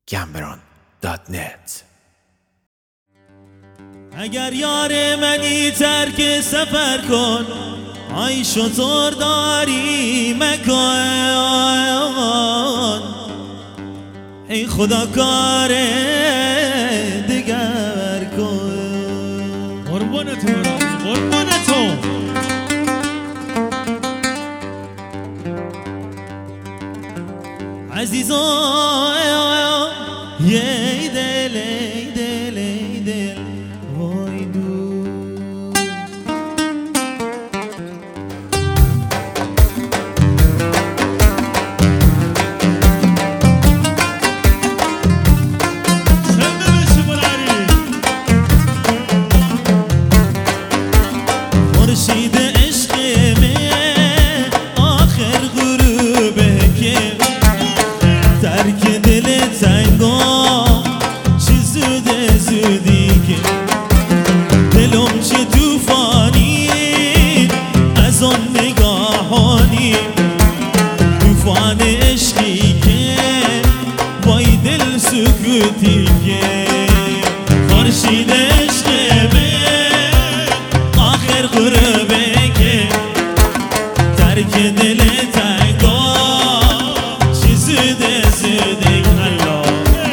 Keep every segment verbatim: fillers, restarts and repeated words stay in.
گمبران دات نت. اگر یار منی ترک سفر کن، آی شطور داری مکن، ای خدا کار دیگر کن. قربان تو قربان تو عزیزان، یه دل ای دل ای دل وای دو. خورشید عشق من آخر غروبه که ترک دل تنگام چی زوده زودی که دلم چه توفانی از آن نگاهانی، توفان عشقی که وای دل سکوتی که خورشید عشق من آخر غروبه که ترک دل تنگام چی زوده زوده الله.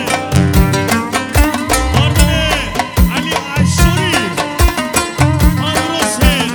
علی عشوری آرسل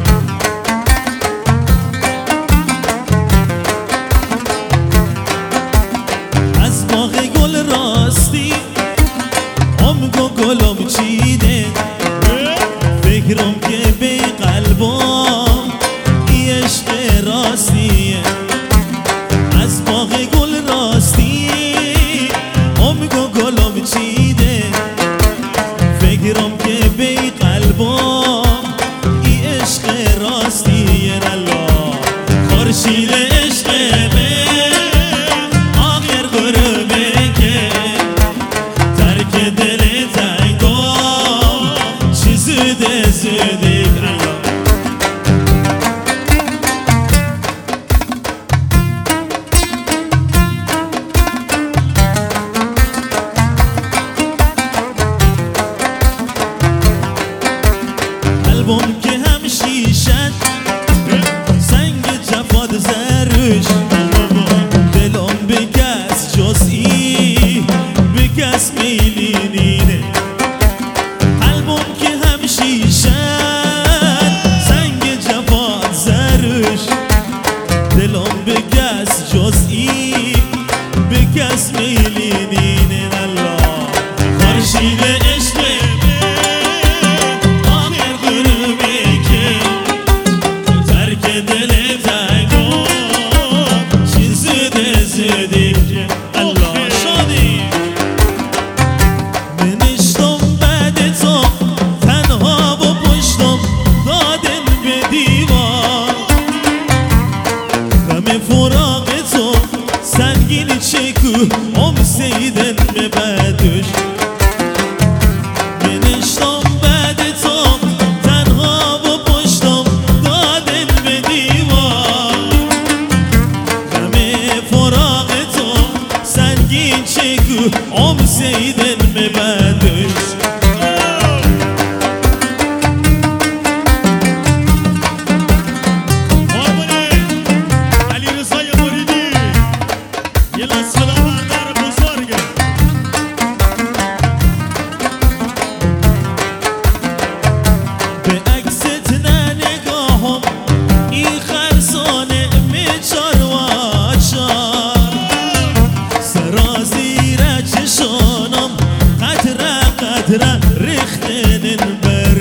از باغ گل راستی عمق و گلم چیده، فکرم که به قلبم ای عشق راستیه. از باغ گل راستی عمق و گلم چیده، فکرم که به قلبم ای عشق راستیه الله. خورشید عشق من آخر غروبه که ترک دل تنگام چی زوده زوده الله. قلبم که هم شیشد سنگ جفاد زرش، دلم به کس جزئی به کس میلی نینه. قلبم که هم شیشد سنگ جفاد زرش، دلم به کس جزئی به کس میلی نینه الله. خورشید عشق آخر غروبه که ترک دل تنگام چی زوده زوده که الله. شادی منشتم بعد تو تنها و پشتم دادن به دیوار، غم فراق تو سنگین چکو ام سیدن به بدش. منشتم بعد تو تنها و پشتم دادن به دیوار، غم فراق تو سنگین چکو ام سیدن به بدش. علی رضای مریدی یه لحظه در بزرگه به عکست نه نگاهم ای خرسانه می چارواچار، سرازیر چشانم قطره قطره ریختن بر.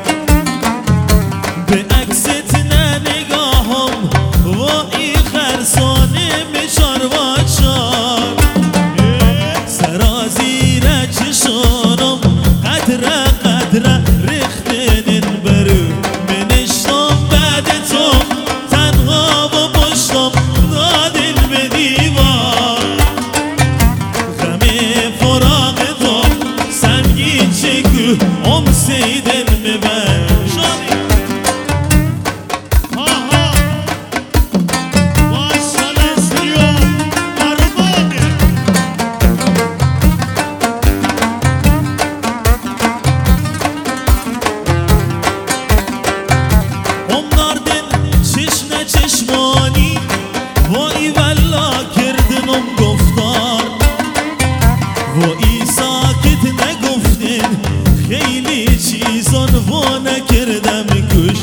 به عکست نه نگاهم و ای خرسانه می چارواچار، سرازیر چشانم قطره قطره ریختن بر. منشتم بعد تو تنها و پشتم دادن به دیوار، غم فراق تو سنگین چکو و ای ساکت نگفتین خیلی چیزان و نکردم گوش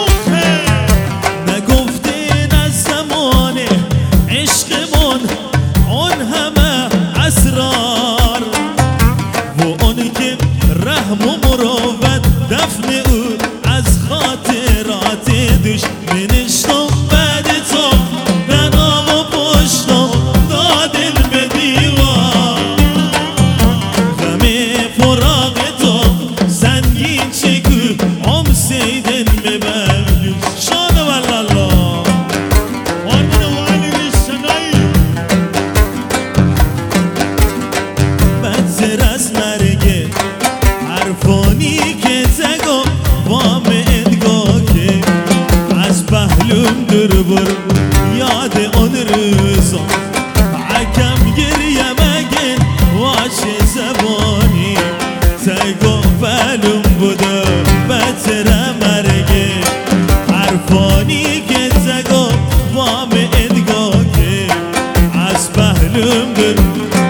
نگفتین از زمان عشقمون اون همه اسرار و اون که رحم و مروت دفن او از خاطرات دشمنشتم بعد تو ننام و پشتم دادن به دیوار غم فراغ تو سنگین چکو ام سیدن ببرد شانه والله آرمان والدی سنایی بدتر از مرگه حرفانی که تگو وام ادگاه که از پهلوم در بر یاد اون روزا حکم گریه مگن واش زبانی تگو پهلوم بوده بدتر مرگه حرفانی که تگو وام ادگاه که از پهلوم در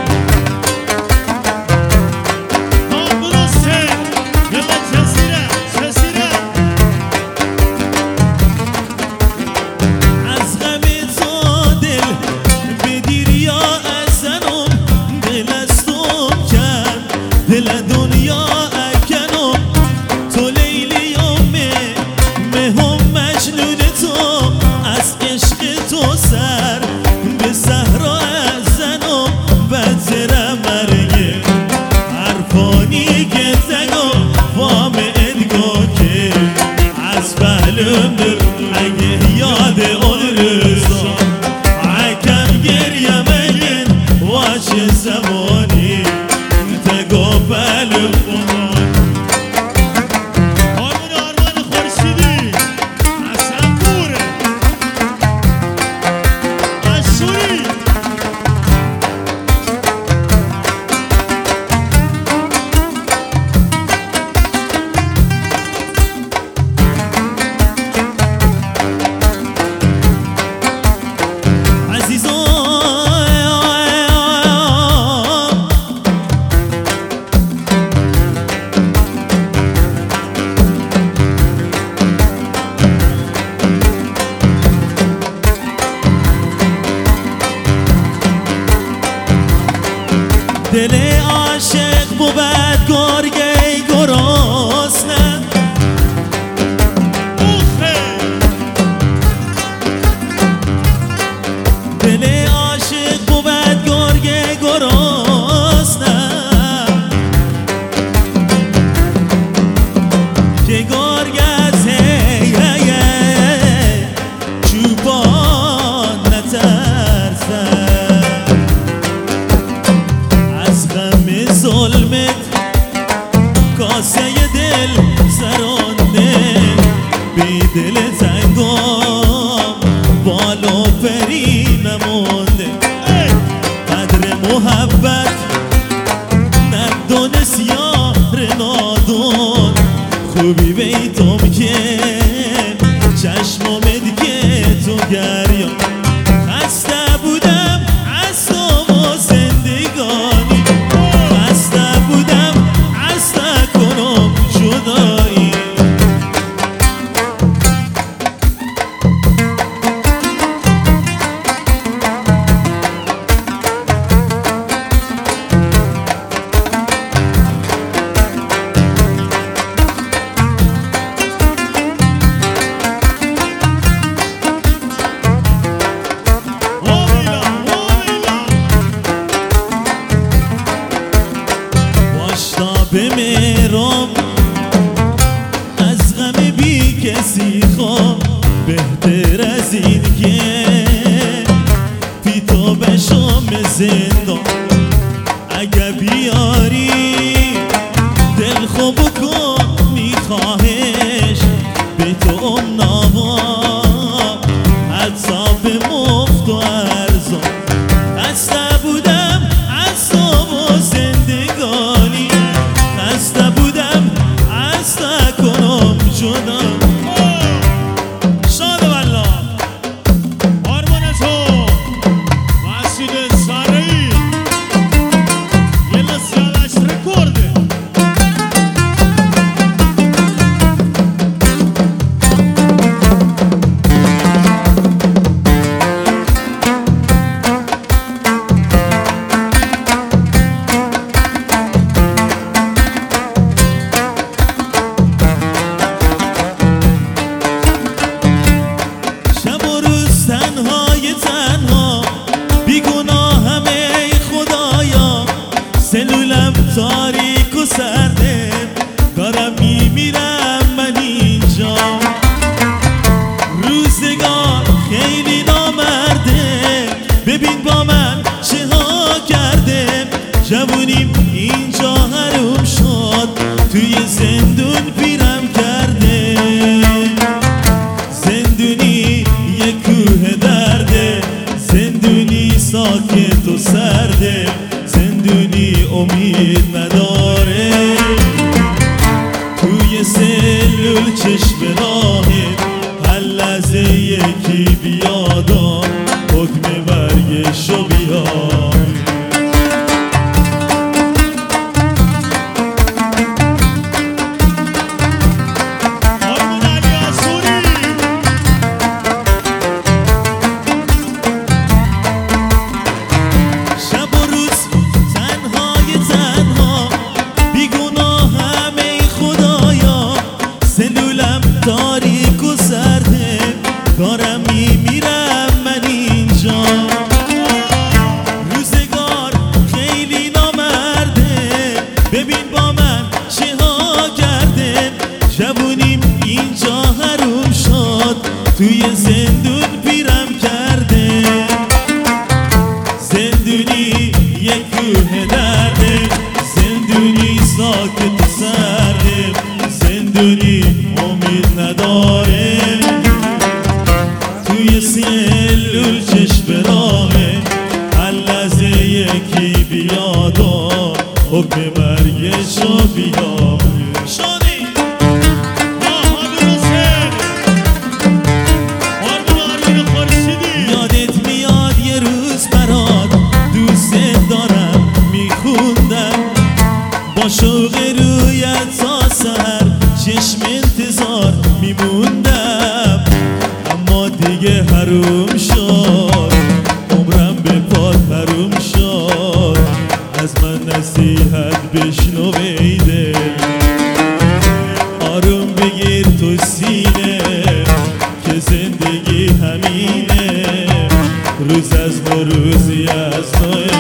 دل دنیا اکنم تو لیلی امه مهم مجنون تو از عشق تو سر به صحرا از زنم بدتر مرگه حرفانی که تگم وام ادگاه که از پهلوم در اگه یاد اون روزا حکم گریه مگن واش زمانی پهلوم آرمان آرمان خورشیدی حسنپور اشوری دل عاشق بود گرگه گرسنه دل عاشق بود گرگه گرسنه که گرگه چوبان نترسه ظلمت کاسه دل سرانده بی دل تنگام بالو پری نمونده قدر محبت ندونست یار نادون خوبی بیتم که چشمم دیگه تو گریان خسته بودم از تو و زندگانی خسته بودم از نکنم جدایی بمیرم از غم بی کسی خواه بهتر از این که بی تو بشم زندان اگه بیاری دل خوب کن میخواهش به تو ام نوا حتی به مفت و ارزان خسته بودم از تو و زندگانی خسته بودم از نکنم جدا شاد والله آرمان تو مسجد ساری یه سلولم تاریک و سرده دارم میمیرم من اینجا روزگار خیلی نامرده ببین با من چه ها کرده جوونیم اینجا حروم شد توی زندون پیرم کرده زندونی یه کوه درده زندونی ساکت و سرده زندونی امید نداره توی سلول چشم راهه هر لحظه یکی بیادا حکم برگشو بیاد تاریک و سرده دارم میمیرم من اینجا روزگار خیلی نامرده ببین با من چه ها کرده جوونیم اینجا حروم شد توی زندون پیرم کرده زندونی یک کوه درده زندونی ساکت و سرده زندونی امید نداره توی سلول چشم راهه هر لحظه یکی بیاد و حکم برگشو بیاد شادی آها درسته آرمون آرمون خورشیدی یادت میاد یه روز برات دوست دارم میخوندم با شوق رویت تا سحر چشم انتظار میموندم اما دیگه حروم شد عمرم به پات حروم شد از من نصیحت بشنو بیده آروم بگیر تو سینه که زندگی همینه روز از نو روزی از نوه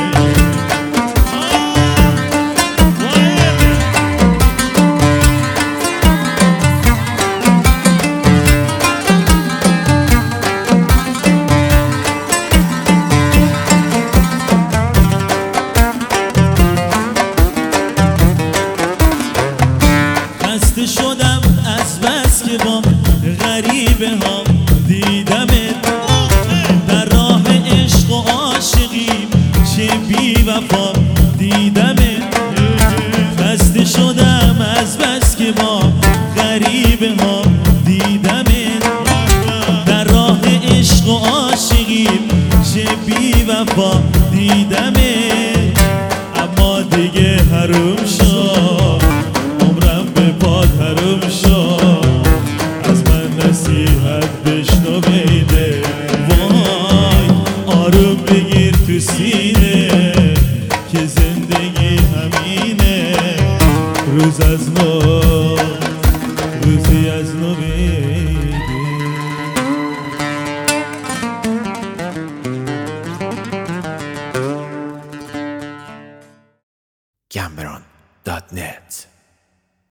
شدم از بس که با غریبه ها دیدمت در راه عشق و عاشقیم چه بی وفا دیدمت خسته شدم از بس که با غریبه ها دیدمت در راه عشق و عاشقیم چه بی وفا دیدمت اما دیگه حروم شد حروم شد از من نصیحت بشنو بیده وای آروم بگیر تو سینه که زندگی همینه روز از نو